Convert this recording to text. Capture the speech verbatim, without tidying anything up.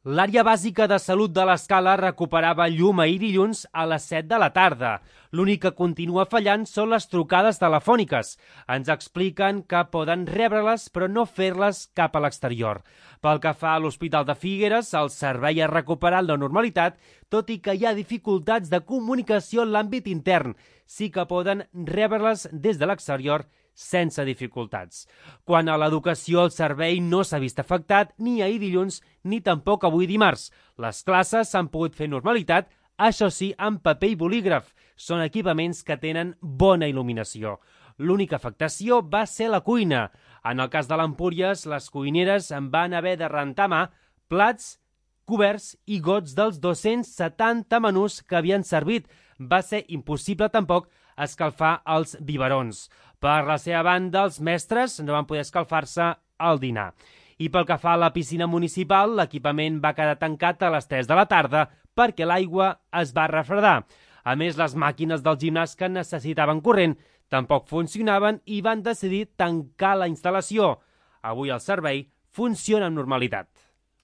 L'àrea bàsica de salut de l'Escala recuperava llum ahir dilluns a les set de la tarda. L'únic que continua fallant són les trucades telefòniques. Ens expliquen que poden rebre-les però no fer-les cap a l'exterior. Pel que fa a l'Hospital de Figueres, el servei ha recuperat la normalitat, tot i que hi ha dificultats de comunicació en l'àmbit intern. Sí que poden rebre-les des de l'exterior sense dificultats. Quant a l'educació, el servei no s'ha vist afectat ni ahir dilluns ni tampoc avui dimarts. Les classes s'han pogut fer normalitat, això sí, amb paper i bolígraf. Són equipaments que tenen bona il·luminació. L'única afectació va ser la cuina. En el cas de l'Empúries, les cuineres en van haver de rentar mà plats, coberts i gots dels dos-cents setanta menús que havien servit. Va ser impossible tampoc escalfar els biberons. Per la seva banda, els mestres no van poder escalfar-se al dinar. I pel que fa a la piscina municipal, l'equipament va quedar tancat a les tres de la tarda perquè l'aigua es va refredar. A més, les màquines del gimnàs que necessitaven corrent tampoc funcionaven i van decidir tancar la instal·lació. Avui el servei funciona amb normalitat.